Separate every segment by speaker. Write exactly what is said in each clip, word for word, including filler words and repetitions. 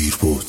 Speaker 1: دیر بود.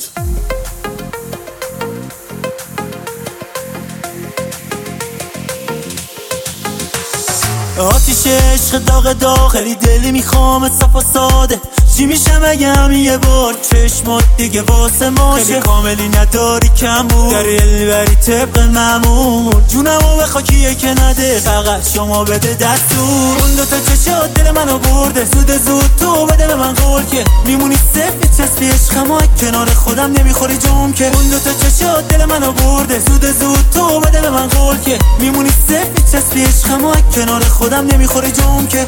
Speaker 2: آتیش عشق داغ داغ خیلی دلی میخوام صفا ساده. چی میشم اگه یه بار چشمات دیگه واسه ماشه؟ خیلی کاملی نداری کم بود داری البری طبق معمول. جونمو به خاکیه که نده فقط شما بده دستور. اون دوتا چشات دل منو برده زود زود تو بده به من قول که میمونی صفت چسبی عشقم و کنار خودم نمیخوری جوم که. اون دوتا چشات دل منو برده زود زود تو بده به من قول که میمونی صفت چسبی عشقم و کنار خودم نمیخوری جوم که.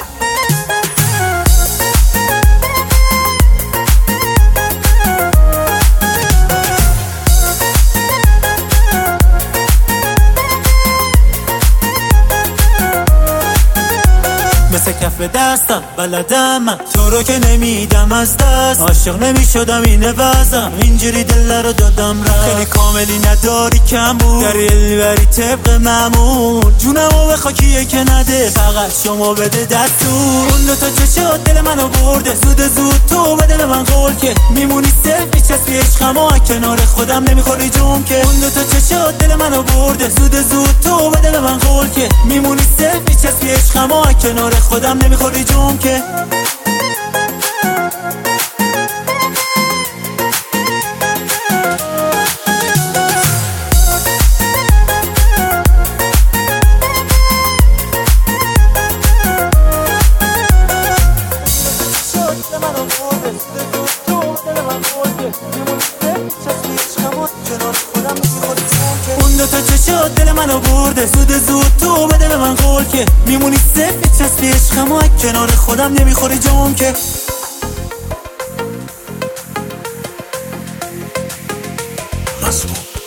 Speaker 2: مثل کف دستم بلدم من تو رو که نمیدم از دست. عاشق نمیشدم اینه وزم اینجوری دل رو دادم رفت. خیلی کاملی نداری کم بود داری البری طبق معمول. جونمو به خاکیه که نده فقط شما بده دستور. اون دوتا چشات دل منو برده زود زود تو بده به من قول که میمونی صفی چسبی عشقم و کنار خودم نمیخوری جوم که. اون دوتا چشات دل منو برده زود زود تو بده به من قول که میمونی صفی چسبی عشقم و کنار خودم نمیخوری جوم که. اون دوتا چشات دل منو برده زود زود تو بده به من قول که میمونی صفت چسبی عشقم و کنار خودم نمیخوری جوم که.
Speaker 1: مظلوم